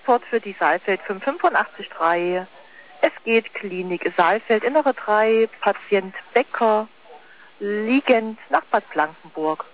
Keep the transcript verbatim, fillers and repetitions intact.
Transport für die Saalfeld fünf fünfundachtzig drei. Es geht Klinik Saalfeld, Innere drei, Patient Becker, liegend nach Bad Blankenburg.